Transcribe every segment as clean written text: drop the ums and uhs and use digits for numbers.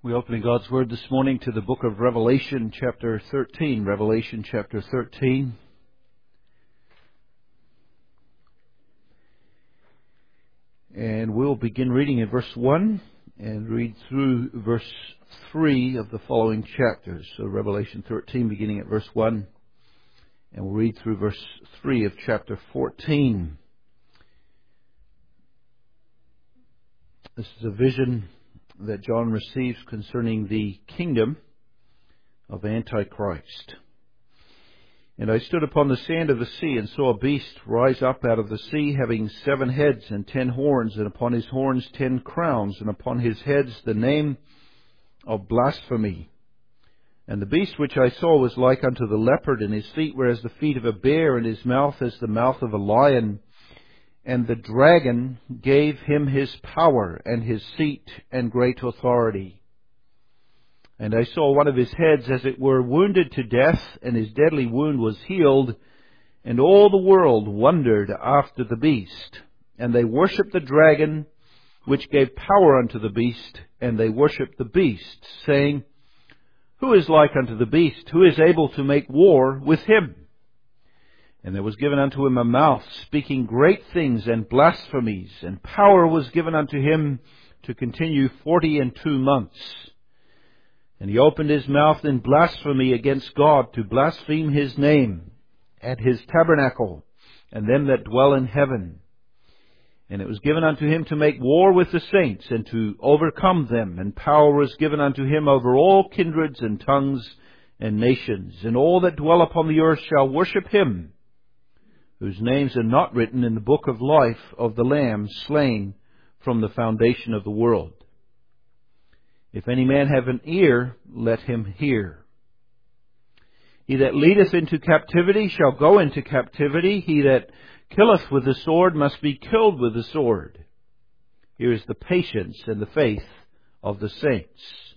We open God's Word this morning to the book of Revelation chapter 13. Revelation chapter 13. And we'll begin reading in verse 1 and read through verse 3 of the following chapters. So Revelation 13 beginning at verse 1, and we'll read through verse 3 of chapter 14. This is a vision that John receives concerning the kingdom of Antichrist. And I stood upon the sand of the sea, and saw a beast rise up out of the sea, having 7 heads and 10 horns, and upon his horns 10 crowns, and upon his heads the name of blasphemy. And the beast which I saw was like unto the leopard, and his feet were as the feet of a bear, and his mouth as the mouth of a lion. And the dragon gave him his power, and his seat, and great authority. And I saw one of his heads as it were wounded to death, and his deadly wound was healed. And all the world wondered after the beast. And they worshipped the dragon, which gave power unto the beast, and they worshipped the beast, saying, Who is like unto the beast? Who is able to make war with him? And there was given unto him a mouth, speaking great things and blasphemies, and power was given unto him to continue 42 months. And he opened his mouth in blasphemy against God, to blaspheme his name, and his tabernacle, and them that dwell in heaven. And it was given unto him to make war with the saints, and to overcome them. And power was given unto him over all kindreds and tongues and nations. And all that dwell upon the earth shall worship him, whose names are not written in the book of life of the Lamb slain from the foundation of the world. If any man have an ear, let him hear. He that leadeth into captivity shall go into captivity. He that killeth with the sword must be killed with the sword. Here is the patience and the faith of the saints.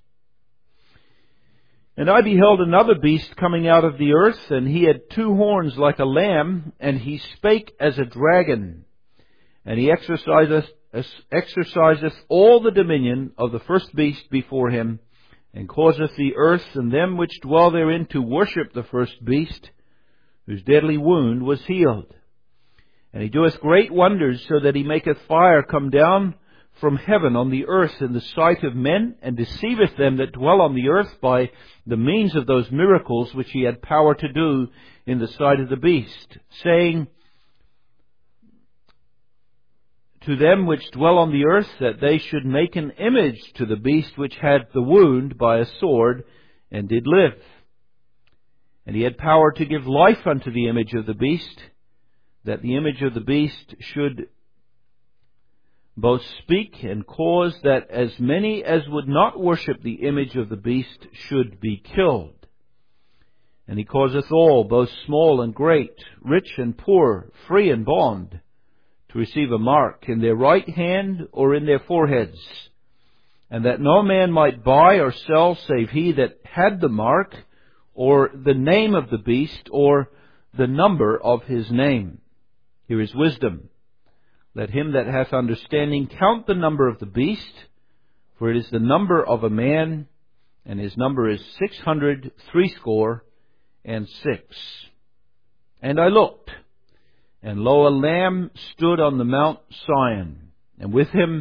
And I beheld another beast coming out of the earth, and he had 2 horns like a lamb, and he spake as a dragon. And he exerciseth all the dominion of the first beast before him, and causeth the earth and them which dwell therein to worship the first beast, whose deadly wound was healed. And he doeth great wonders, so that he maketh fire come down from heaven on the earth in the sight of men, and deceiveth them that dwell on the earth by the means of those miracles which he had power to do in the sight of the beast, saying to them which dwell on the earth that they should make an image to the beast which had the wound by a sword, and did live. And he had power to give life unto the image of the beast, that the image of the beast should both speak, and cause that as many as would not worship the image of the beast should be killed. And he causeth all, both small and great, rich and poor, free and bond, to receive a mark in their right hand or in their foreheads, and that no man might buy or sell save he that had the mark, or the name of the beast, or the number of his name. Here is wisdom. Let him that hath understanding count the number of the beast, for it is the number of a man, and his number is 666. And I looked, and lo, a Lamb stood on the Mount Sion, and with him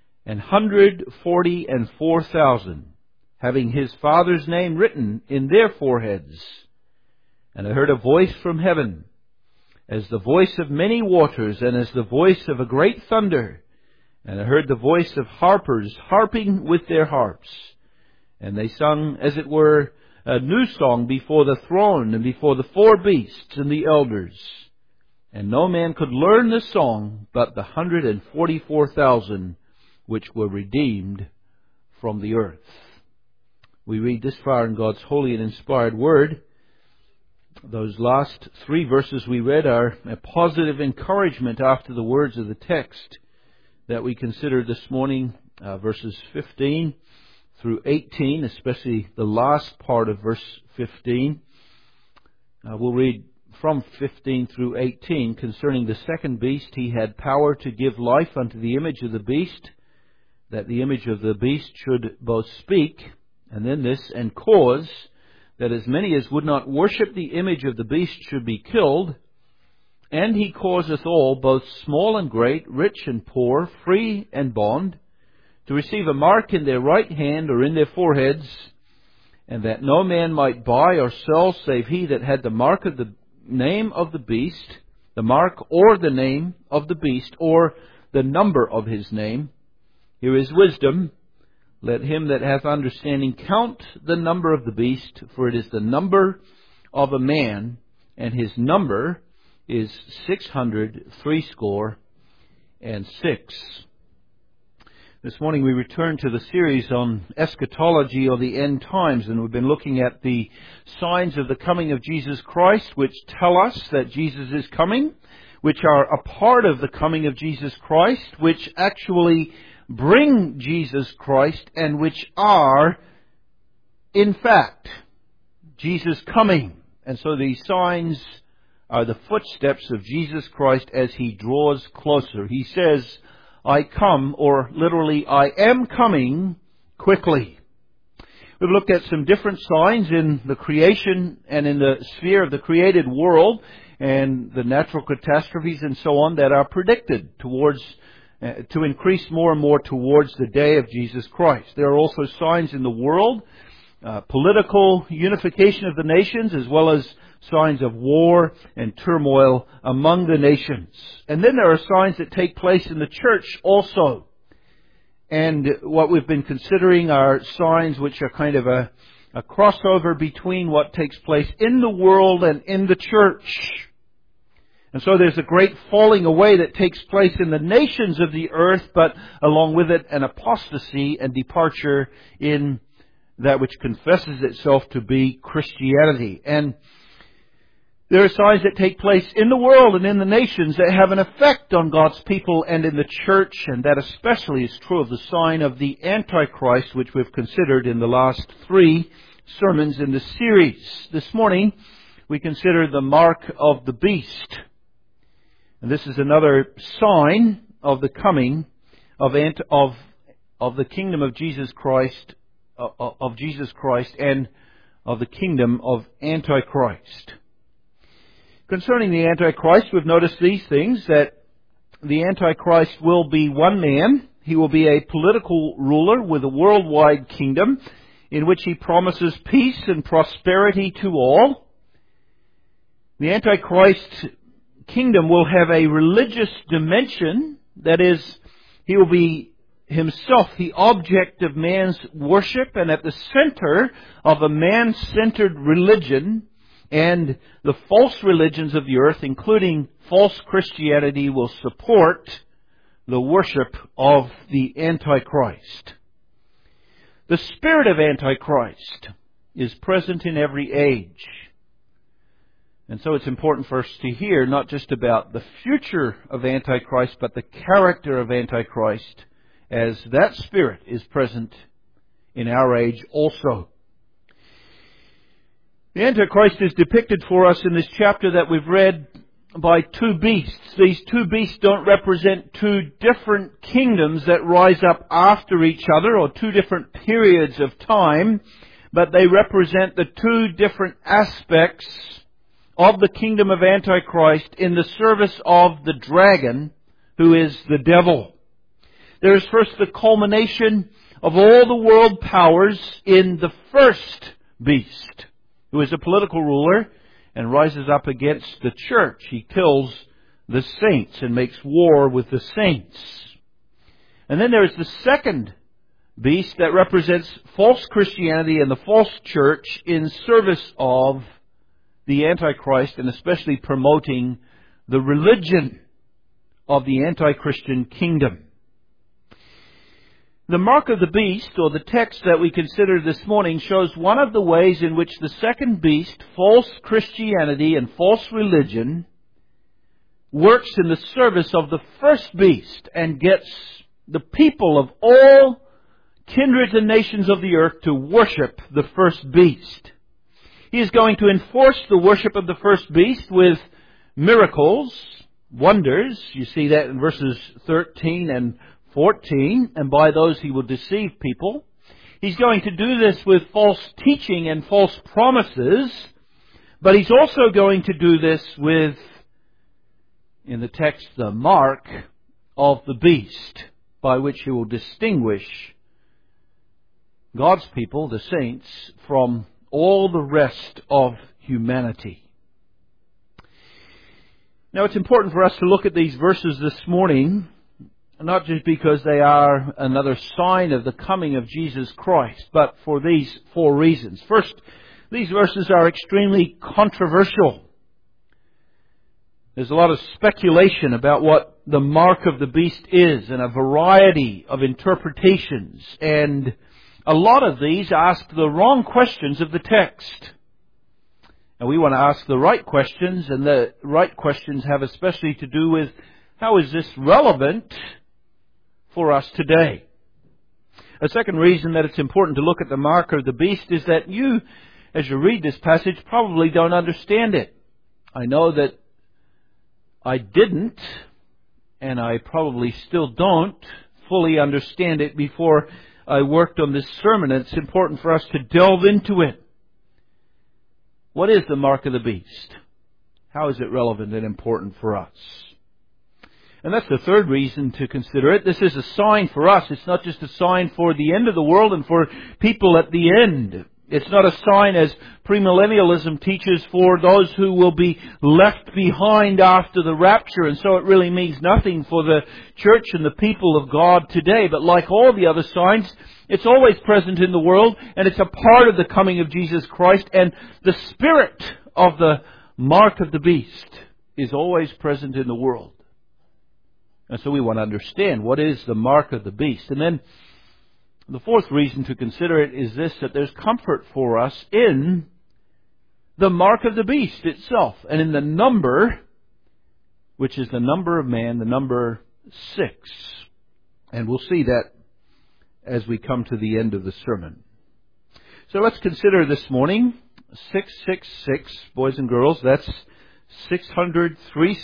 144,000, having his Father's name written in their foreheads. And I heard a voice from heaven, as the voice of many waters, and as the voice of a great thunder. And I heard the voice of harpers harping with their harps. And they sung, as it were, a new song before the throne, and before the 4 beasts and the elders. And no man could learn the song but the 144,000 which were redeemed from the earth. We read this far in God's holy and inspired Word. Those last 3 verses we read are a positive encouragement after the words of the text that we considered this morning, verses 15 through 18, especially the last part of verse 15. We'll read from 15 through 18 concerning the second beast. He had power to give life unto the image of the beast, that the image of the beast should both speak, and then this, and cause that as many as would not worship the image of the beast should be killed. And he causeth all, both small and great, rich and poor, free and bond, to receive a mark in their right hand or in their foreheads, and that no man might buy or sell save he that had the mark of the name of the beast, the mark or the name of the beast, or the number of his name. Here is wisdom. Let him that hath understanding count the number of the beast, for it is the number of a man, and his number is 666. This morning we return to the series on eschatology, or the end times, and we've been looking at the signs of the coming of Jesus Christ, which tell us that Jesus is coming, which are a part of the coming of Jesus Christ, which actually bring Jesus Christ, and which are, in fact, Jesus coming. And so these signs are the footsteps of Jesus Christ as He draws closer. He says, I come, or literally, I am coming quickly. We've looked at some different signs in the creation and in the sphere of the created world and the natural catastrophes and so on that are predicted towards to increase more and more towards the day of Jesus Christ. There are also signs in the world, political unification of the nations, as well as signs of war and turmoil among the nations. And then there are signs that take place in the church also. And what we've been considering are signs which are kind of a crossover between what takes place in the world and in the church. And so there's a great falling away that takes place in the nations of the earth, but along with it an apostasy and departure in that which confesses itself to be Christianity. And there are signs that take place in the world and in the nations that have an effect on God's people and in the church, and that especially is true of the sign of the Antichrist, which we've considered in the last 3 sermons in the series. This morning, we consider the mark of the beast. And this is another sign of the coming of the kingdom of Jesus Christ, and of the kingdom of Antichrist. Concerning the Antichrist, we've noticed these things, that the Antichrist will be one man. He will be a political ruler with a worldwide kingdom in which he promises peace and prosperity to all. The Antichrist kingdom will have a religious dimension. That is, he will be himself the object of man's worship and at the center of a man-centered religion. And the false religions of the earth, including false Christianity, will support the worship of the Antichrist. The spirit of Antichrist is present in every age. And so it's important for us to hear not just about the future of Antichrist, but the character of Antichrist, as that spirit is present in our age also. The Antichrist is depicted for us in this chapter that we've read by 2 beasts. These 2 beasts don't represent 2 different kingdoms that rise up after each other, or 2 different periods of time, but they represent the 2 different aspects of the kingdom of Antichrist in the service of the dragon, who is the devil. There is first the culmination of all the world powers in the first beast, who is a political ruler and rises up against the church. He kills the saints and makes war with the saints. And then there is the second beast that represents false Christianity and the false church in service of the Antichrist, and especially promoting the religion of the anti-Christian kingdom. The mark of the beast, or the text that we consider this morning, shows one of the ways in which the second beast, false Christianity and false religion, works in the service of the first beast and gets the people of all kindreds and nations of the earth to worship the first beast. He is going to enforce the worship of the first beast with miracles, wonders. You see that in verses 13 and 14, and by those he will deceive people. He's going to do this with false teaching and false promises, but he's also going to do this with, in the text, the mark of the beast, by which he will distinguish God's people, the saints, from all the rest of humanity. Now, it's important for us to look at these verses this morning, not just because they are another sign of the coming of Jesus Christ, but for these 4 reasons. First, these verses are extremely controversial. There's a lot of speculation about what the mark of the beast is, and a variety of interpretations, and a lot of these ask the wrong questions of the text. And we want to ask the right questions, and the right questions have especially to do with how is this relevant for us today. A second reason that it's important to look at the mark of the beast is that you, as you read this passage, probably don't understand it. I know that I didn't, and I probably still don't fully understand it before I worked on this sermon. It's important for us to delve into it. What is the mark of the beast? How is it relevant and important for us? And that's the third reason to consider it. This is a sign for us. It's not just a sign for the end of the world and for people at the end. It's not a sign, as premillennialism teaches, for those who will be left behind after the rapture. And so it really means nothing for the church and the people of God today. But like all the other signs, it's always present in the world, and it's a part of the coming of Jesus Christ. And the spirit of the mark of the beast is always present in the world. And so we want to understand what is the mark of the beast. And then the fourth reason to consider it is this, that there's comfort for us in the mark of the beast itself, and in the number, which is the number of man, the number 6. And we'll see that as we come to the end of the sermon. So let's consider this morning 666, boys and girls. That's 666,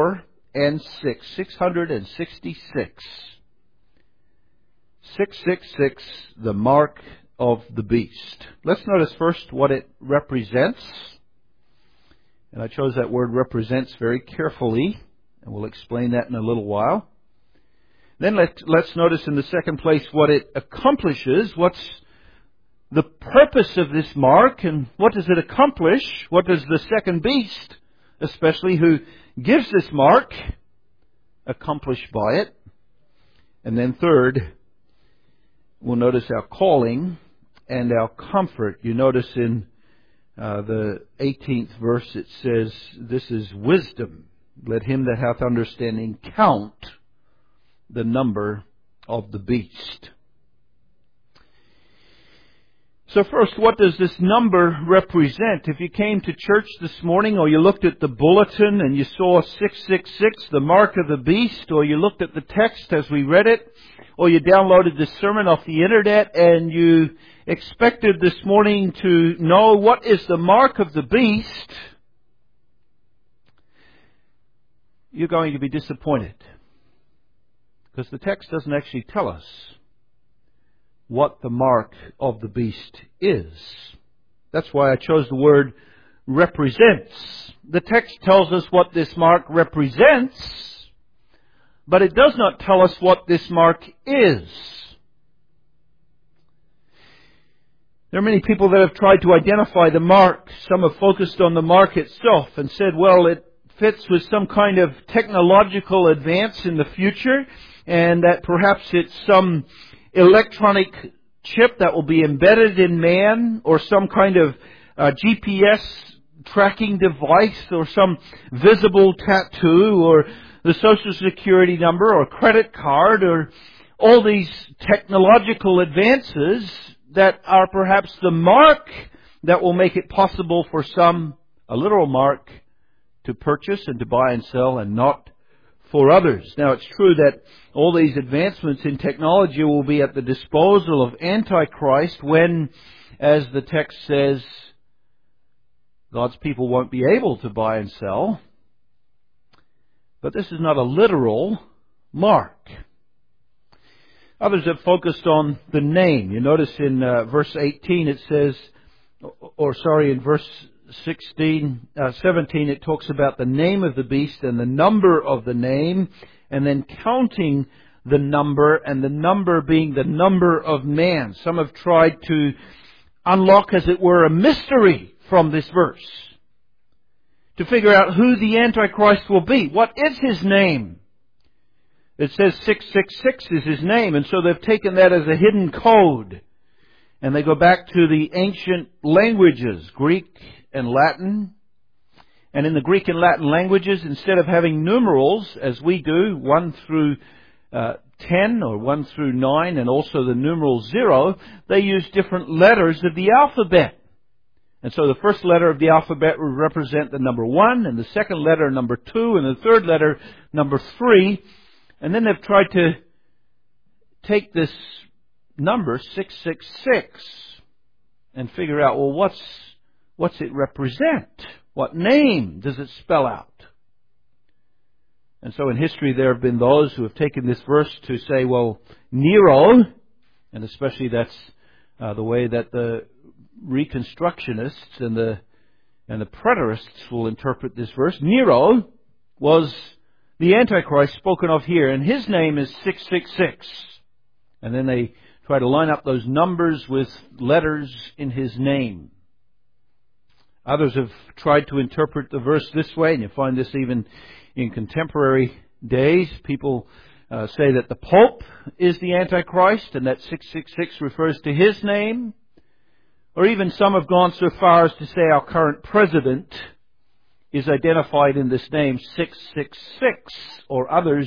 666. 666, the mark of the beast. Let's notice first what it represents. And I chose that word represents very carefully, and we'll explain that in a little while. Then let's notice in the second place what it accomplishes. What's the purpose of this mark, and what does it accomplish? What does the second beast, especially who gives this mark, accomplish by it? And then third, we'll notice our calling and our comfort. You notice in the 18th verse it says, this is wisdom. Let him that hath understanding count the number of the beast. So first, what does this number represent? If you came to church this morning, or you looked at the bulletin and you saw 666, the mark of the beast, or you looked at the text as we read it, or you downloaded this sermon off the internet and you expected this morning to know what is the mark of the beast, you're going to be disappointed. Because the text doesn't actually tell us what the mark of the beast is. That's why I chose the word represents. The text tells us what this mark represents, but it does not tell us what this mark is. There are many people that have tried to identify the mark. Some have focused on the mark itself and said, well, it fits with some kind of technological advance in the future, and that perhaps it's some electronic chip that will be embedded in man, or some kind of GPS tracking device, or some visible tattoo, or the Social Security number, or credit card, or all these technological advances that are perhaps the mark that will make it possible for some, a literal mark, to purchase and to buy and sell, and not for others. Now, it's true that all these advancements in technology will be at the disposal of Antichrist when, as the text says, God's people won't be able to buy and sell. But this is not a literal mark. Others have focused on the name. You notice in verse 18 it says, in verse 17 it talks about the name of the beast and the number of the name, and then counting the number, and the number being the number of man. Some have tried to unlock, as it were, a mystery from this verse, to figure out who the Antichrist will be. What is his name? It says 666 is his name, and so they've taken that as a hidden code. And they go back to the ancient languages, Greek and Latin. And in the Greek and Latin languages, instead of having numerals, as we do, 1 through 10 or 1 through 9, and also the numeral 0, they use different letters of the alphabet. And so the first letter of the alphabet would represent the number 1, and the second letter number 2, and the third letter number 3. And then they've tried to take this number 666 and figure out, well, what's it represent? What name does it spell out? And so in history there have been those who have taken this verse to say, well, Nero, and especially that's the way that the Reconstructionists and the preterists will interpret this verse. Nero was the Antichrist spoken of here, and his name is 666. And then they try to line up those numbers with letters in his name. Others have tried to interpret the verse this way, and you find this even in contemporary days. People say that the Pope is the Antichrist, and that 666 refers to his name. Or even some have gone so far as to say our current president is identified in this name 666, or others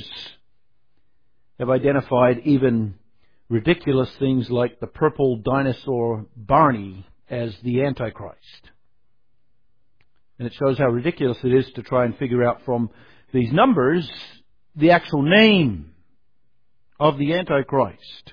have identified even ridiculous things like the purple dinosaur Barney as the Antichrist. And it shows how ridiculous it is to try and figure out from these numbers the actual name of the Antichrist.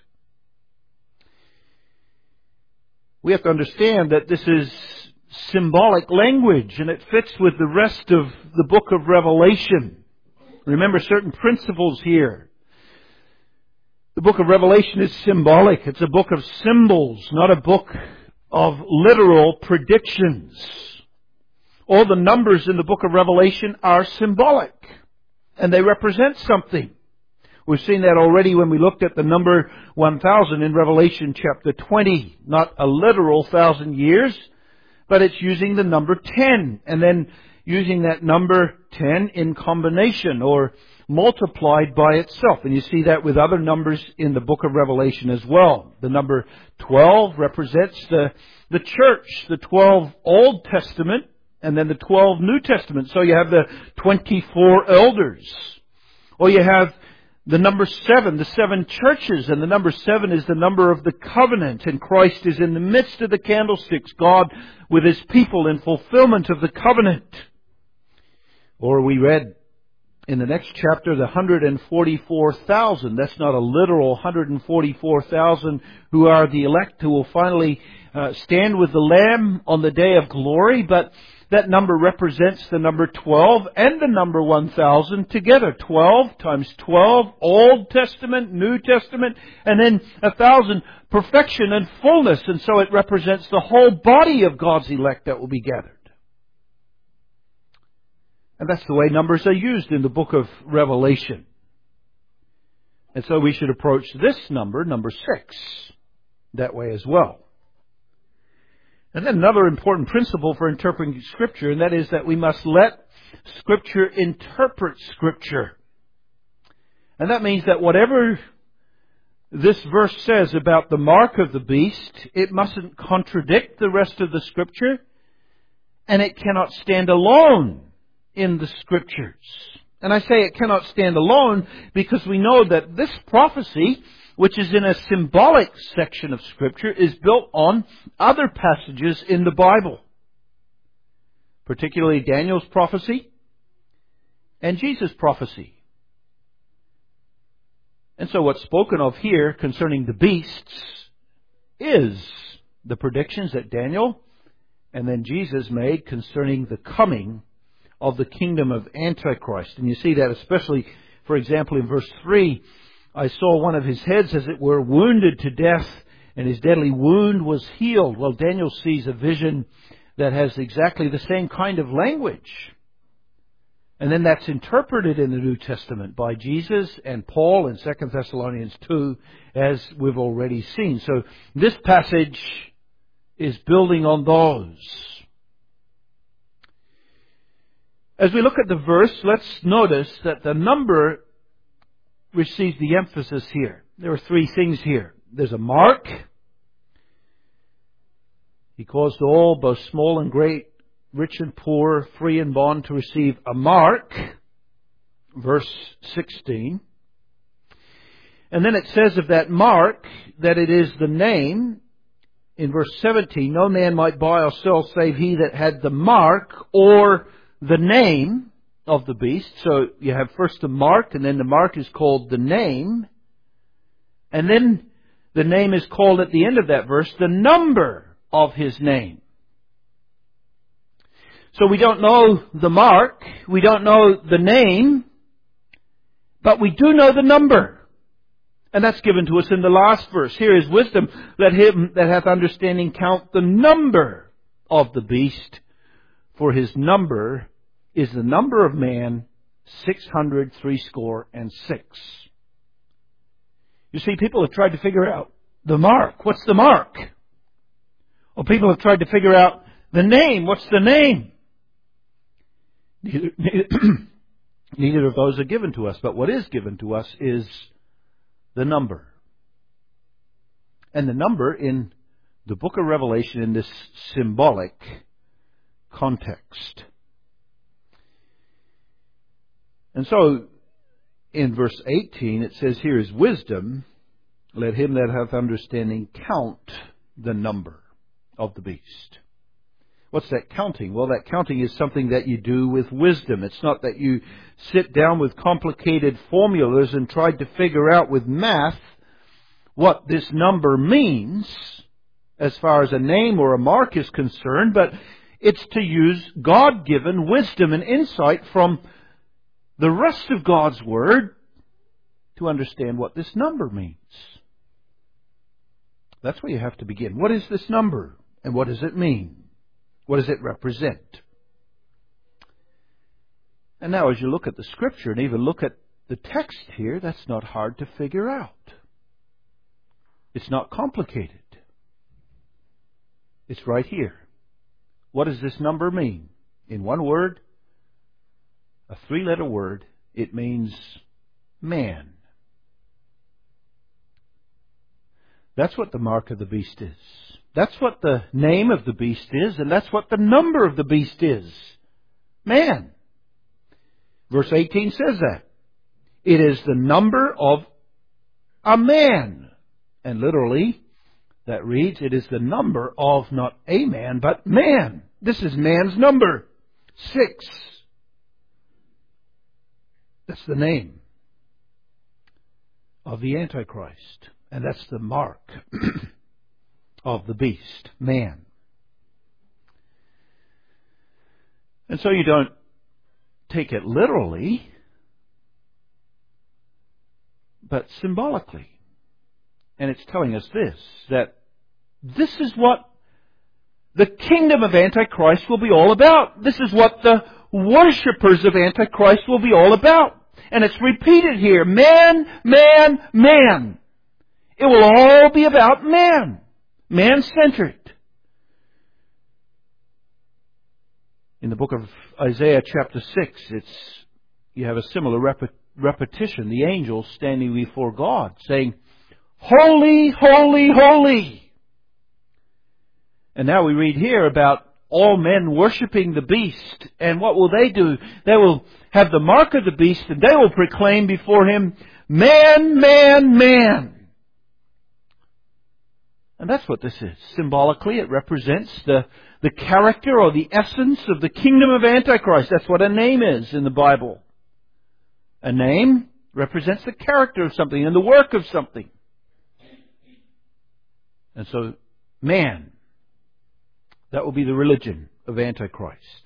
We have to understand that this is symbolic language, and it fits with the rest of the book of Revelation. Remember certain principles here. The book of Revelation is symbolic. It's a book of symbols, not a book of literal predictions. All the numbers in the book of Revelation are symbolic, and they represent something. We've seen that already when we looked at the number 1000 in Revelation chapter 20. Not a literal 1,000 years, but it's using the number 10, and then using that number 10 in combination or multiplied by itself. And you see that with other numbers in the book of Revelation as well. The number 12 represents the church, the 12 Old Testament, and then the 12 New Testament. So you have the 24 elders. Or you have the number 7, the 7 churches, and the number 7 is the number of the covenant, and Christ is in the midst of the candlesticks, God with His people in fulfillment of the covenant. Or we read in the next chapter the 144,000. That's not a literal 144,000 who are the elect who will finally stand with the Lamb on the day of glory, but that number represents the number 12 and the number 1,000 together. 12 times 12, Old Testament, New Testament, and then 1,000, perfection and fullness. And so it represents the whole body of God's elect that will be gathered. And that's the way numbers are used in the book of Revelation. And so we should approach this number 6, that way as well. And then another important principle for interpreting Scripture, and that is that we must let Scripture interpret Scripture. And that means that whatever this verse says about the mark of the beast, it mustn't contradict the rest of the Scripture, and it cannot stand alone in the Scriptures. And I say it cannot stand alone because we know that this prophecy, which is in a symbolic section of Scripture, is built on other passages in the Bible, particularly Daniel's prophecy and Jesus' prophecy. And so what's spoken of here concerning the beasts is the predictions that Daniel and then Jesus made concerning the coming of the kingdom of Antichrist. And you see that especially, for example, in verse 3, I saw one of his heads, as it were, wounded to death, and his deadly wound was healed. Well, Daniel sees a vision that has exactly the same kind of language. And then that's interpreted in the New Testament by Jesus and Paul in 2 Thessalonians 2, as we've already seen. So this passage is building on those. As we look at the verse, let's notice that the number receives the emphasis here. There are three things here. There's a mark. He caused all, both small and great, rich and poor, free and bond, to receive a mark. Verse 16. And then it says of that mark that it is the name. In verse 17, no man might buy or sell save he that had the mark or the name of the beast. So you have first the mark, and then the mark is called the name. And then the name is called at the end of that verse the number of his name. So we don't know the mark, we don't know the name, but we do know the number. And that's given to us in the last verse. Here is wisdom. Let him that hath understanding count the number of the beast, for his number is the number of man, 666. You see, people have tried to figure out the mark. What's the mark? Or people have tried to figure out the name. What's the name? Neither of those are given to us. But what is given to us is the number. And the number in the book of Revelation in this symbolic context. And so, in verse 18, it says, here is wisdom. Let him that hath understanding count the number of the beast. What's that counting? Well, that counting is something that you do with wisdom. It's not that you sit down with complicated formulas and try to figure out with math what this number means as far as a name or a mark is concerned, but it's to use God-given wisdom and insight from the rest of God's Word to understand what this number means. That's where you have to begin. What is this number? And what does it mean? What does it represent? And now as you look at the Scripture and even look at the text here, that's not hard to figure out. It's not complicated. It's right here. What does this number mean? In one word, a three-letter word, it means man. That's what the mark of the beast is. That's what the name of the beast is, and that's what the number of the beast is. Man. Verse 18 says that. It is the number of a man. And literally, that reads, it is the number of not a man, but man. This is man's number. 6. That's the name of the Antichrist. And that's the mark of the beast, man. And so you don't take it literally, but symbolically. And it's telling us this, that this is what the kingdom of Antichrist will be all about. This is what the worshippers of Antichrist will be all about. And it's repeated here, man, man, man. It will all be about man. Man-centered. In the book of Isaiah chapter 6, you have a similar repetition. The angels standing before God saying, holy, holy, holy. And now we read here about all men worshipping the beast. And what will they do? They will have the mark of the beast and they will proclaim before him, man, man, man. And that's what this is. Symbolically, it represents the character or the essence of the kingdom of Antichrist. That's what a name is in the Bible. A name represents the character of something and the work of something. And so, man, that will be the religion of Antichrist.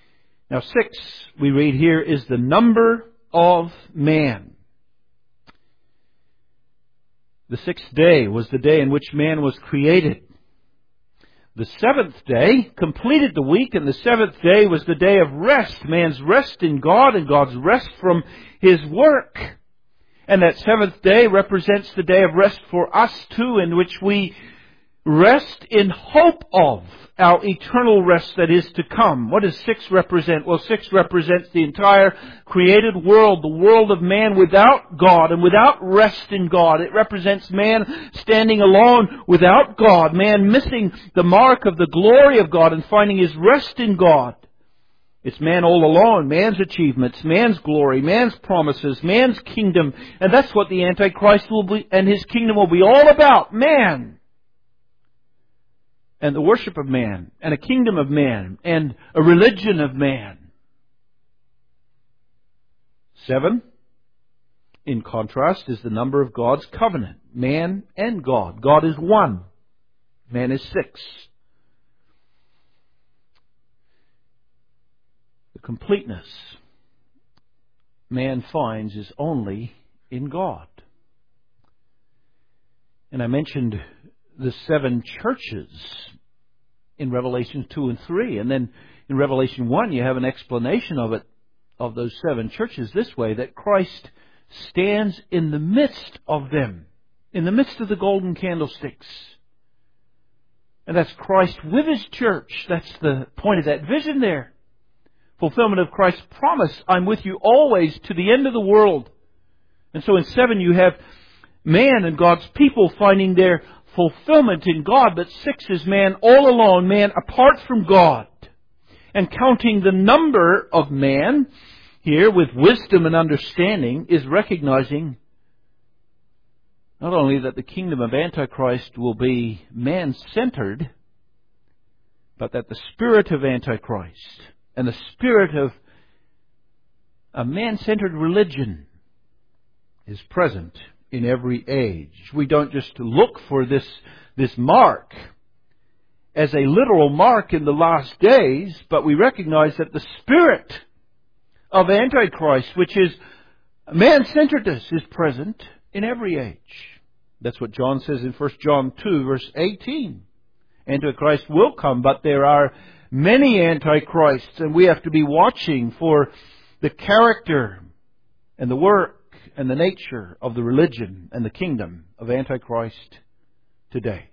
Now 6, we read here, is the number of man. The 6th day was the day in which man was created. The 7th day completed the week, and the 7th day was the day of rest. Man's rest in God and God's rest from His work. And that 7th day represents the day of rest for us too, in which we rest in hope of our eternal rest that is to come. What does 6 represent? Well, 6 represents the entire created world, the world of man without God and without rest in God. It represents man standing alone without God, man missing the mark of the glory of God and finding his rest in God. It's man all alone, man's achievements, man's glory, man's promises, man's kingdom. And that's what the Antichrist will be, and his kingdom will be all about. Man. And the worship of man, and a kingdom of man, and a religion of man. 7, in contrast, is the number of God's covenant. Man and God. God is 1. Man is 6. The completeness man finds is only in God. And I mentioned the 7 churches in Revelation 2 and 3. And then in Revelation 1 you have an explanation of it, of those 7 churches this way, that Christ stands in the midst of them, in the midst of the golden candlesticks. And that's Christ with His church. That's the point of that vision there. Fulfillment of Christ's promise, I'm with you always to the end of the world. And so in 7 you have man and God's people finding their fulfillment in God, but 6 is man all alone, man apart from God. And counting the number of man here with wisdom and understanding is recognizing not only that the kingdom of Antichrist will be man-centered, but that the spirit of Antichrist and the spirit of a man-centered religion is present in every age. We don't just look for this mark as a literal mark in the last days, but we recognize that the spirit of Antichrist, which is man-centeredness, is present in every age. That's what John says in 1 John 2, verse 18. Antichrist will come, but there are many Antichrists, and we have to be watching for the character and the work and the nature of the religion and the kingdom of Antichrist today.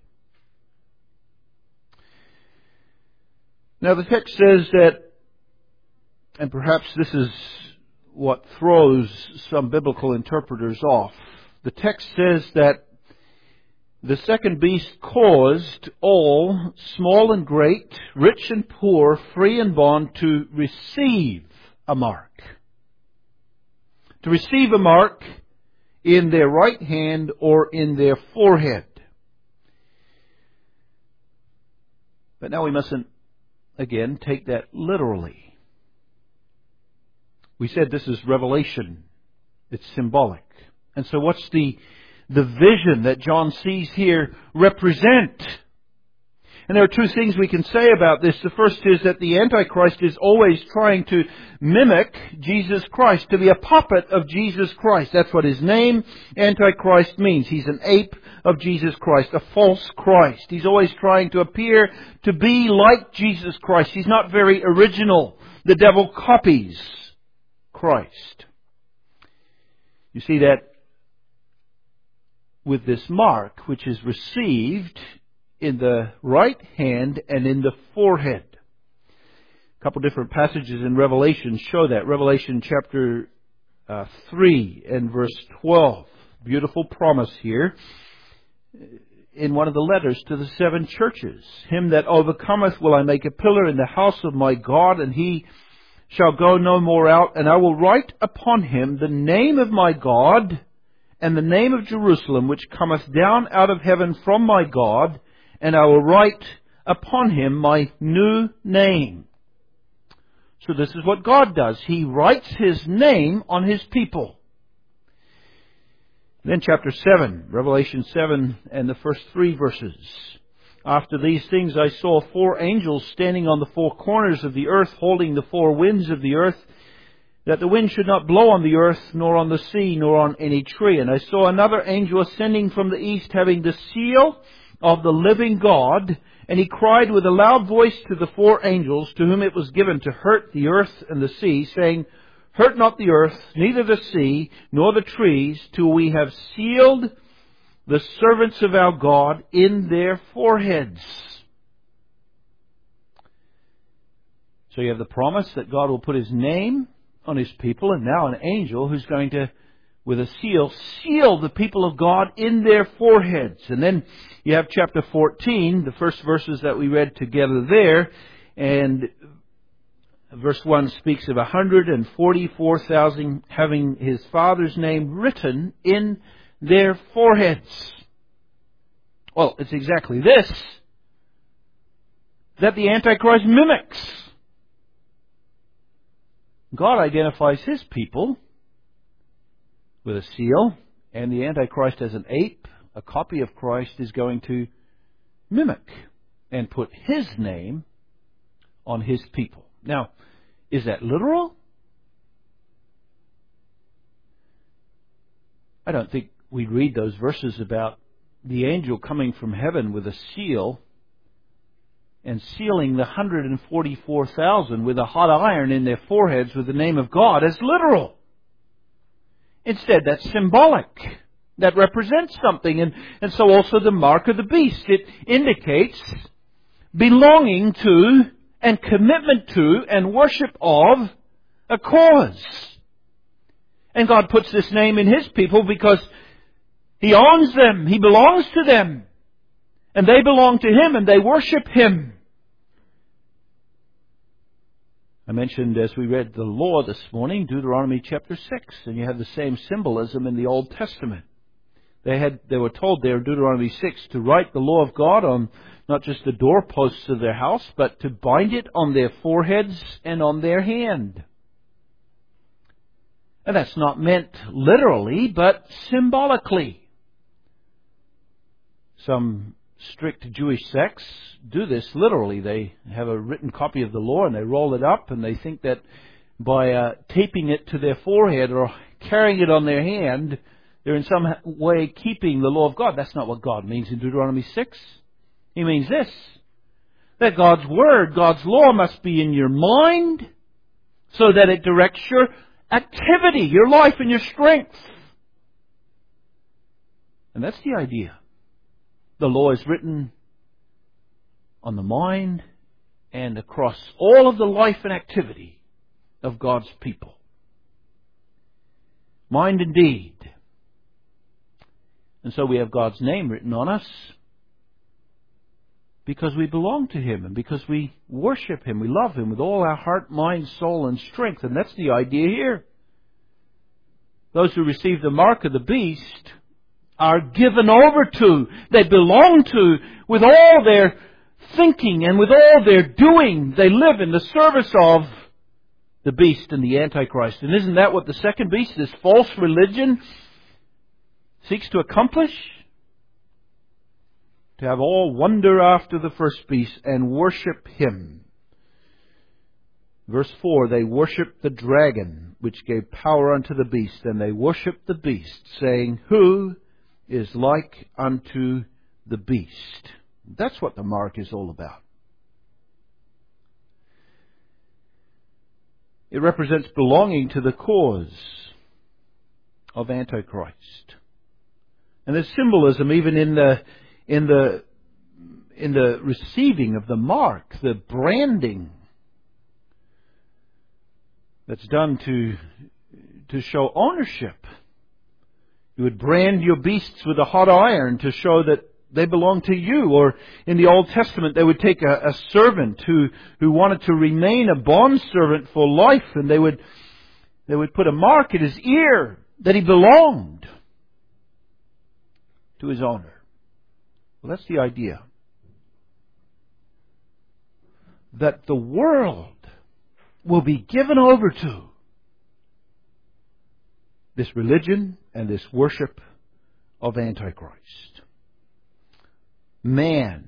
Now the text says that, and perhaps this is what throws some biblical interpreters off, the text says that the second beast caused all, small and great, rich and poor, free and bond, to receive a mark. To receive a mark in their right hand or in their forehead. But now we mustn't, again, take that literally. We said this is revelation. It's symbolic. And so what's the vision that John sees here represent? And there are 2 things we can say about this. The first is that the Antichrist is always trying to mimic Jesus Christ, to be a puppet of Jesus Christ. That's what his name, Antichrist, means. He's an ape of Jesus Christ, a false Christ. He's always trying to appear to be like Jesus Christ. He's not very original. The devil copies Christ. You see that with this mark, which is received in the right hand and in the forehead. A couple different passages in Revelation show that. Revelation chapter 3 and verse 12. Beautiful promise here in one of the letters to the 7 churches. Him that overcometh will I make a pillar in the house of my God, and he shall go no more out. And I will write upon him the name of my God and the name of Jerusalem, which cometh down out of heaven from my God, and I will write upon him my new name. So this is what God does. He writes His name on His people. Then chapter 7, Revelation 7 and the first 3 verses. After these things I saw 4 angels standing on the 4 corners of the earth, holding the 4 winds of the earth, that the wind should not blow on the earth, nor on the sea, nor on any tree. And I saw another angel ascending from the east, having the seal of the living God, and he cried with a loud voice to the 4 angels to whom it was given to hurt the earth and the sea, saying, Hurt not the earth, neither the sea, nor the trees, till we have sealed the servants of our God in their foreheads. So you have the promise that God will put His name on His people, and now an angel who's going to, with a seal the people of God in their foreheads. And then you have chapter 14, the first verses that we read together there, and verse 1 speaks of 144,000 having His Father's name written in their foreheads. Well, it's exactly this that the Antichrist mimics. God identifies His people with a seal, and the Antichrist as an ape, a copy of Christ, is going to mimic and put His name on His people. Now, is that literal? I don't think we read those verses about the angel coming from heaven with a seal and sealing the 144,000 with a hot iron in their foreheads with the name of God as literal. Instead, that's symbolic. That represents something. And so also the mark of the beast. It indicates belonging to and commitment to and worship of a cause. And God puts this name in His people because He owns them. He belongs to them. And they belong to Him and they worship Him. I mentioned as we read the law this morning, Deuteronomy chapter 6, and you have the same symbolism in the Old Testament. They were told there in Deuteronomy 6 to write the law of God on not just the doorposts of their house, but to bind it on their foreheads and on their hand. And that's not meant literally, but symbolically. Some strict Jewish sects do this literally. They have a written copy of the law and they roll it up, and they think that by taping it to their forehead or carrying it on their hand, they're in some way keeping the law of God. That's not what God means in Deuteronomy 6. He means this, that God's Word, God's law must be in your mind so that it directs your activity, your life and your strength. And that's the idea. The law is written on the mind and across all of the life and activity of God's people. Mind and deed. And so we have God's name written on us because we belong to Him and because we worship Him. We love Him with all our heart, mind, soul, and strength. And that's the idea here. Those who receive the mark of the beast are given over to, they belong to, with all their thinking and with all their doing. They live in the service of the beast and the Antichrist. And isn't that what the second beast, this false religion, seeks to accomplish? To have all wonder after the first beast and worship him. Verse 4, they worship the dragon, which gave power unto the beast, and they worship the beast, saying, Who is like unto the beast? That's what the mark is all about. It represents belonging to the cause of Antichrist. And there's symbolism even in the receiving of the mark, the branding that's done to show ownership. You would brand your beasts with a hot iron to show that they belong to you. Or in the Old Testament, they would take a servant who wanted to remain a bondservant for life, and they would put a mark in his ear that he belonged to his owner. Well, that's the idea. That the world will be given over to this religion and this worship of Antichrist. Man.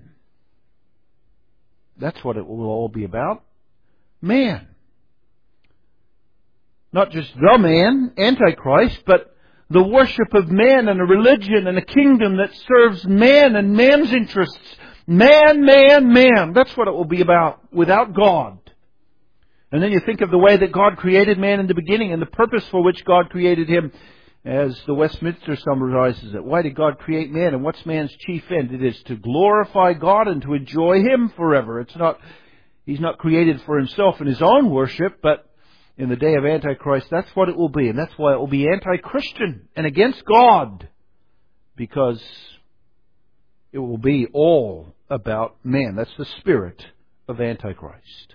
That's what it will all be about. Man. Not just the man, Antichrist, but the worship of man and a religion and a kingdom that serves man and man's interests. Man, man, man. That's what it will be about, without God. And then you think of the way that God created man in the beginning and the purpose for which God created him, as the Westminster summarizes it. Why did God create man, and what's man's chief end? It is to glorify God and to enjoy Him forever. He's not created for himself and his own worship, but in the day of Antichrist, that's what it will be. And that's why it will be anti-Christian and against God, because it will be all about man. That's the spirit of Antichrist.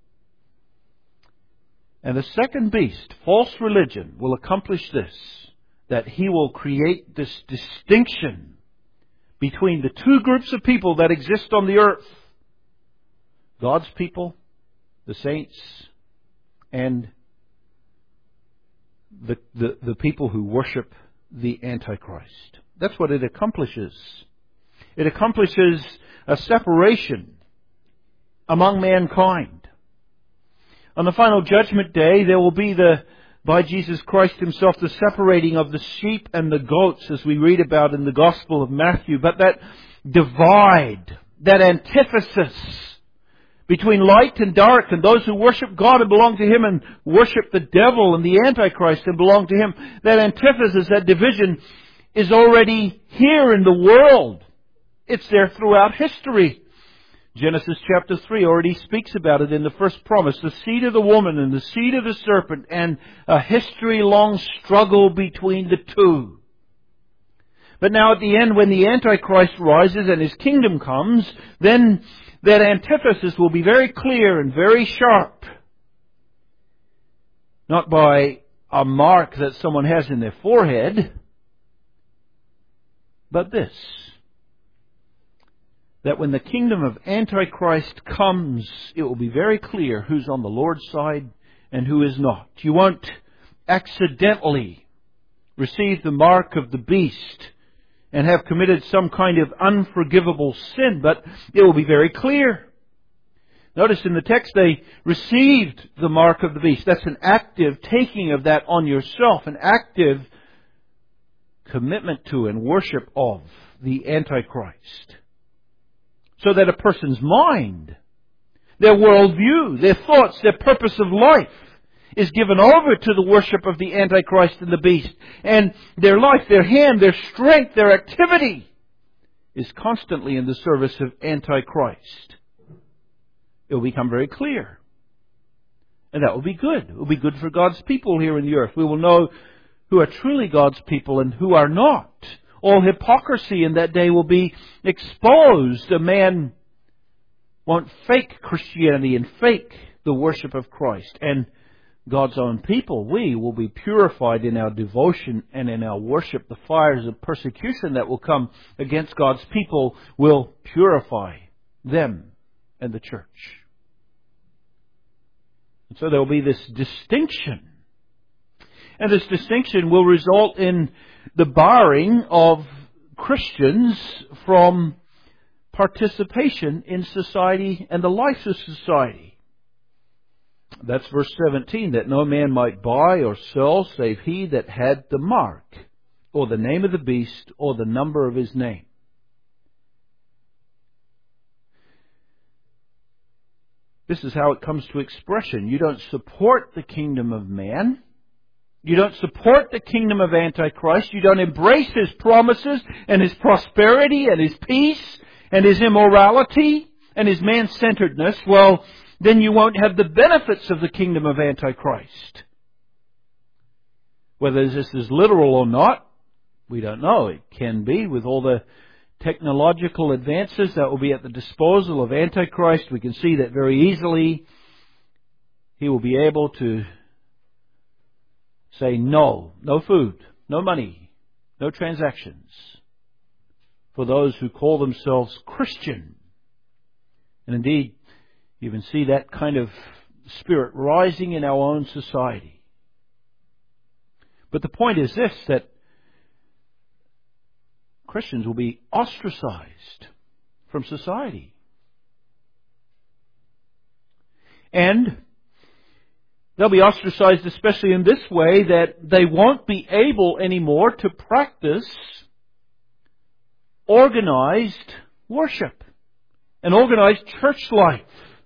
And the second beast, false religion, will accomplish this, that he will create this distinction between the two groups of people that exist on the earth. God's people, the saints, and the people who worship the Antichrist. That's what it accomplishes. It accomplishes a separation among mankind. On the final judgment day, there will be by Jesus Christ Himself, the separating of the sheep and the goats, as we read about in the Gospel of Matthew. But that divide, that antithesis between light and dark, and those who worship God and belong to Him, and worship the devil and the Antichrist and belong to him, that antithesis, that division, is already here in the world. It's there throughout history. Genesis chapter 3 already speaks about it in the first promise. The seed of the woman and the seed of the serpent, and a history-long struggle between the two. But now at the end, when the Antichrist rises and his kingdom comes, then that antithesis will be very clear and very sharp. Not by a mark that someone has in their forehead, but this: that when the kingdom of Antichrist comes, it will be very clear who's on the Lord's side and who is not. You won't accidentally receive the mark of the beast and have committed some kind of unforgivable sin, but it will be very clear. Notice in the text, they received the mark of the beast. That's an active taking of that on yourself, an active commitment to and worship of the Antichrist. So that a person's mind, their worldview, their thoughts, their purpose of life is given over to the worship of the Antichrist and the beast. And their life, their hand, their strength, their activity is constantly in the service of Antichrist. It will become very clear. And that will be good. It will be good for God's people here in the earth. We will know who are truly God's people and who are not. All hypocrisy in that day will be exposed. A man won't fake Christianity and fake the worship of Christ. And God's own people, we will be purified in our devotion and in our worship. The fires of persecution that will come against God's people will purify them and the church. And so there will be this distinction. And this distinction will result in the barring of Christians from participation in society and the life of society. That's verse 17, that no man might buy or sell save he that had the mark, or the name of the beast, or the number of his name. This is how it comes to expression. You don't support the kingdom of man. You don't support the kingdom of Antichrist. You don't embrace his promises and his prosperity and his peace and his immorality and his man-centeredness. Well, then you won't have the benefits of the kingdom of Antichrist. Whether this is literal or not, we don't know. It can be, with all the technological advances that will be at the disposal of Antichrist. We can see that very easily. He will be able to say no food, no money, no transactions for those who call themselves Christian. And indeed, you can see that kind of spirit rising in our own society. But the point is this, that Christians will be ostracized from society. And They'll be ostracized especially in this way, that they won't be able anymore to practice organized worship and organized church life.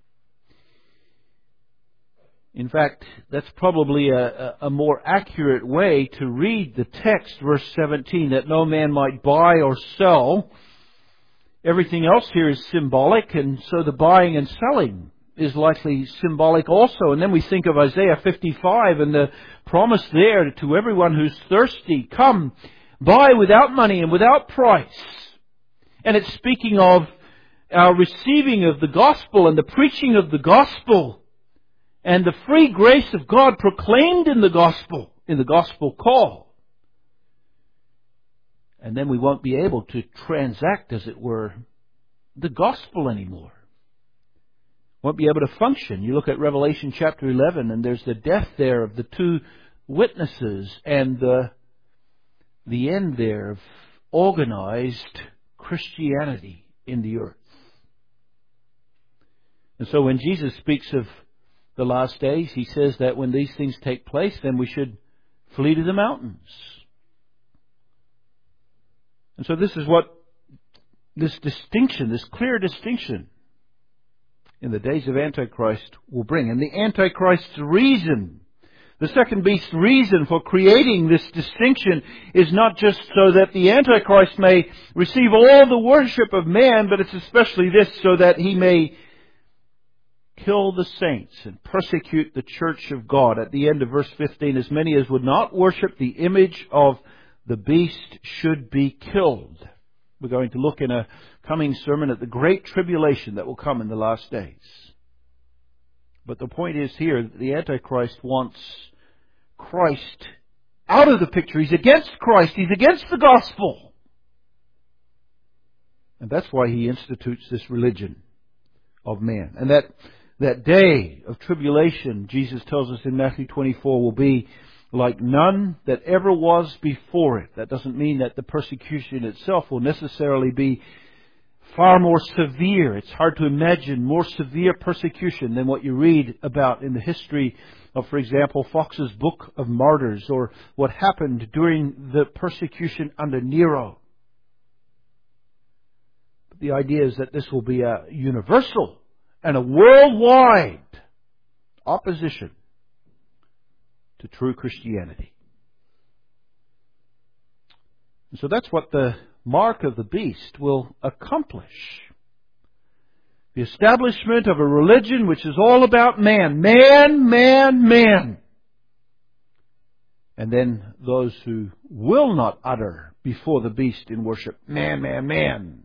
In fact, that's probably a more accurate way to read the text, verse 17, that no man might buy or sell. Everything else here is symbolic, and so the buying and selling is likely symbolic also. And then we think of Isaiah 55 and the promise there to everyone who's thirsty, come, buy without money and without price. And it's speaking of our receiving of the gospel and the preaching of the gospel and the free grace of God proclaimed in the gospel call. And then we won't be able to transact, as it were, the gospel anymore. Won't be able to function. You look at Revelation chapter 11, and there's the death there of the two witnesses and the end there of organized Christianity in the earth. And so when Jesus speaks of the last days, He says that when these things take place, then we should flee to the mountains. And so this is what this distinction, this clear distinction in the days of Antichrist will bring. And the Antichrist's reason, the second beast's reason for creating this distinction is not just so that the Antichrist may receive all the worship of man, but it's especially this, so that he may kill the saints and persecute the church of God. At the end of verse 15, as many as would not worship the image of the beast should be killed. We're going to look in a coming sermon at the great tribulation that will come in the last days. But the point is here that the Antichrist wants Christ out of the picture. He's against Christ. He's against the gospel. And that's why he institutes this religion of man. And that day of tribulation, Jesus tells us in Matthew 24, will be like none that ever was before it. That doesn't mean that the persecution itself will necessarily be far more severe. It's hard to imagine more severe persecution than what you read about in the history of, for example, Fox's Book of Martyrs, or what happened during the persecution under Nero. But the idea is that this will be a universal and a worldwide opposition to true Christianity. And so that's what the mark of the beast will accomplish. The establishment of a religion which is all about man. Man, man, man. And then those who will not utter before the beast in worship, man, man, man,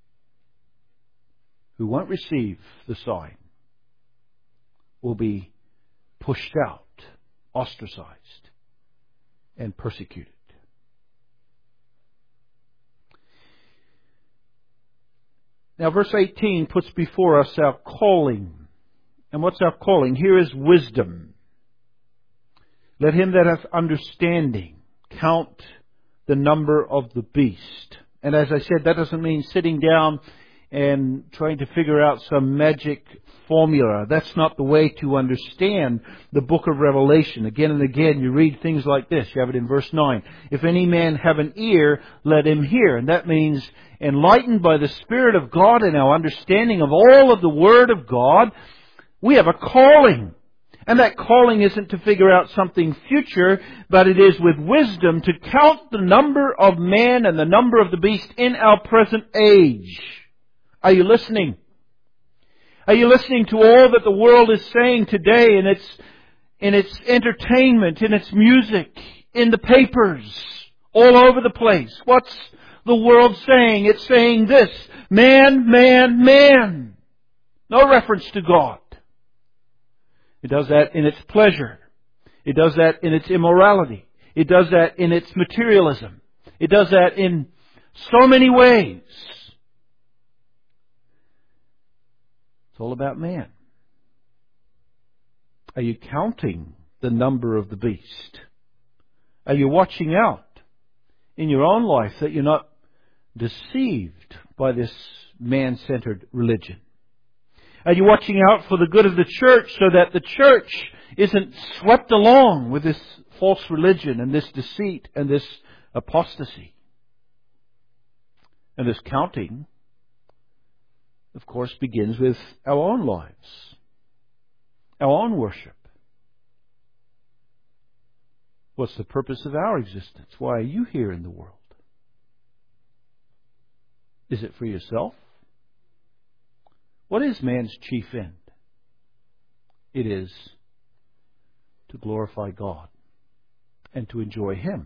who won't receive the sign, will be pushed out, ostracized, and persecuted. Now, verse 18 puts before us our calling. And what's our calling? Here is wisdom. Let him that hath understanding count the number of the beast. And as I said, that doesn't mean sitting down and trying to figure out some magic formula. That's not the way to understand the book of Revelation. Again and again you read things like this. You have it in verse 9. If any man have an ear, let him hear. And that means, enlightened by the Spirit of God and our understanding of all of the Word of God, we have a calling. And that calling isn't to figure out something future, but it is with wisdom to count the number of man and the number of the beast in our present age. Are you listening? Are you listening to all that the world is saying today in its entertainment, in its music, in the papers, all over the place? What's the world saying? It's saying this: man, man, man. No reference to God. It does that in its pleasure. It does that in its immorality. It does that in its materialism. It does that in so many ways. It's all about man. Are you counting the number of the beast? Are you watching out in your own life that you're not deceived by this man-centered religion? Are you watching out for the good of the church so that the church isn't swept along with this false religion and this deceit and this apostasy. And this counting, of course, begins with our own lives, our own worship. What's the purpose of our existence? Why are you here in the world? Is it for yourself? What is man's chief end? It is to glorify God and to enjoy Him.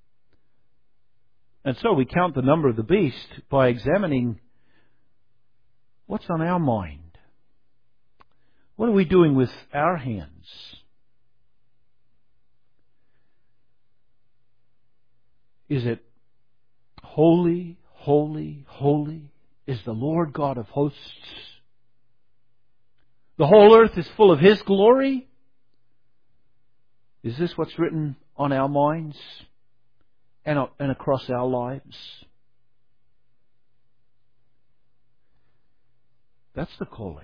And so we count the number of the beast by examining what's on our mind. What are we doing with our hands? Is it holy, holy, holy is the Lord God of hosts? The whole earth is full of His glory? Is this what's written on our minds and across our lives? That's the calling.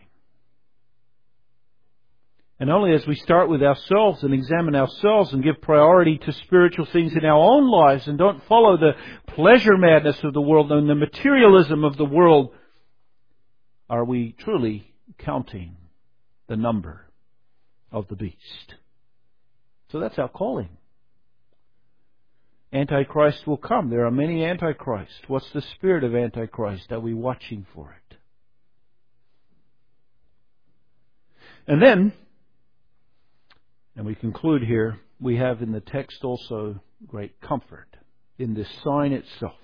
And only as we start with ourselves and examine ourselves and give priority to spiritual things in our own lives and don't follow the pleasure madness of the world and the materialism of the world, are we truly counting the number of the beast. So that's our calling. Antichrist will come. There are many Antichrists. What's the spirit of Antichrist? Are we watching for it? And then, and we conclude here, we have in the text also great comfort in this sign itself.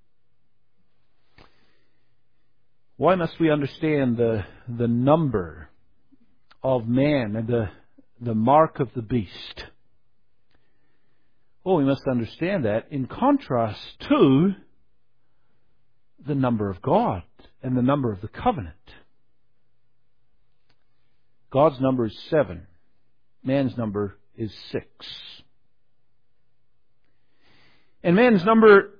Why must we understand the number of man and the mark of the beast? Well, we must understand that in contrast to the number of God and the number of the covenant. God's number is 7. Man's number is 6. And man's number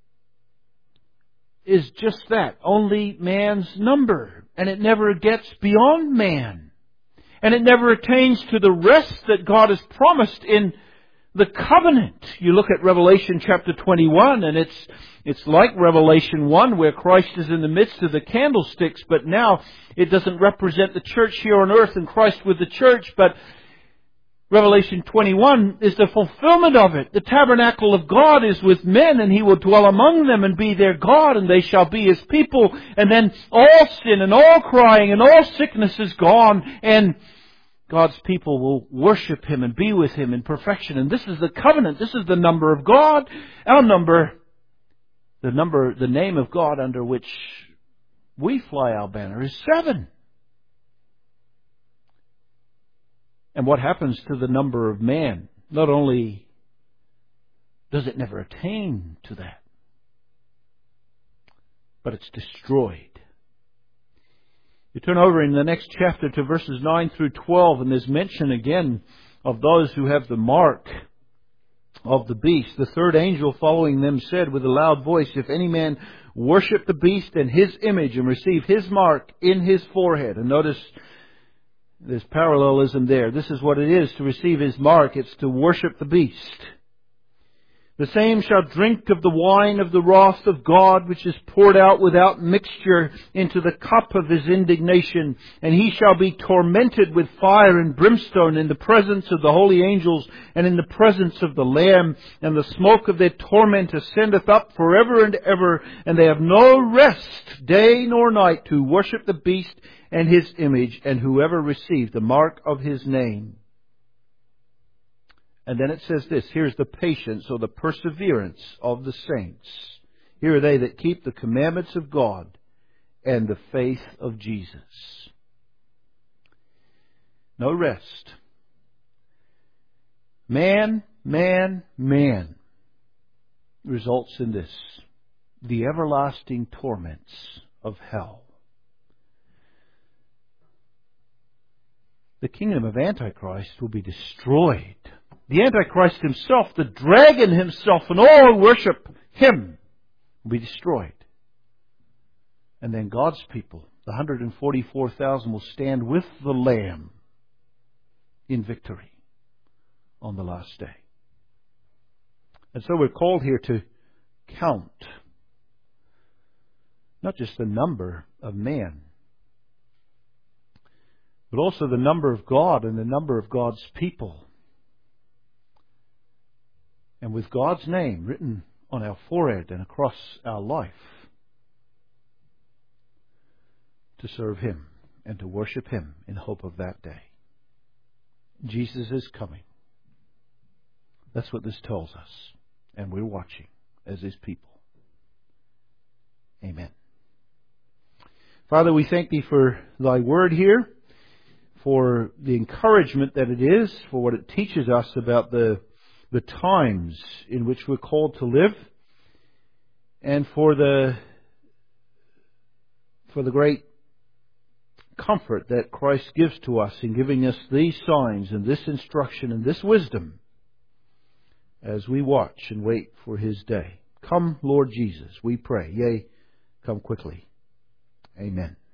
is just that, only man's number. And it never gets beyond man. And it never attains to the rest that God has promised in the covenant. You look at Revelation chapter 21, and it's like Revelation 1, where Christ is in the midst of the candlesticks, but now it doesn't represent the church here on earth and Christ with the church, but Revelation 21 is the fulfillment of it. The tabernacle of God is with men, and He will dwell among them and be their God, and they shall be His people. And then all sin and all crying and all sickness is gone, and God's people will worship Him and be with Him in perfection. And this is the covenant. This is the number of God. Our number, the name of God under which we fly our banner is 7. And what happens to the number of man? Not only does it never attain to that, but it's destroyed. You turn over in the next chapter to verses 9 through 12, and there's mention again of those who have the mark of the beast. The third angel following them said with a loud voice, "If any man worship the beast and his image and receive his mark in his forehead." And notice there's parallelism there. This is what it is to receive his mark. It's to worship the beast. "The same shall drink of the wine of the wrath of God, which is poured out without mixture into the cup of His indignation. And he shall be tormented with fire and brimstone in the presence of the holy angels and in the presence of the Lamb. And the smoke of their torment ascendeth up forever and ever. And they have no rest, day nor night, to worship the beast and his image, and whoever received the mark of his name." And then it says this, here's the patience or the perseverance of the saints. Here are they that keep the commandments of God and the faith of Jesus. No rest. Man results in this, the everlasting torments of hell. The kingdom of Antichrist will be destroyed. The Antichrist himself, the dragon himself, and all who worship him will be destroyed. And then God's people, the 144,000, will stand with the Lamb in victory on the last day. And so we're called here to count not just the number of men, but also the number of God and the number of God's people. And with God's name written on our forehead and across our life, to serve Him and to worship Him in hope of that day. Jesus is coming. That's what this tells us. And we're watching as His people. Amen. Father, we thank Thee for Thy word here, for the encouragement that it is, for what it teaches us about the times in which we're called to live, and for the great comfort that Christ gives to us in giving us these signs and this instruction and this wisdom as we watch and wait for His day. Come, Lord Jesus, we pray. Yea, come quickly. Amen.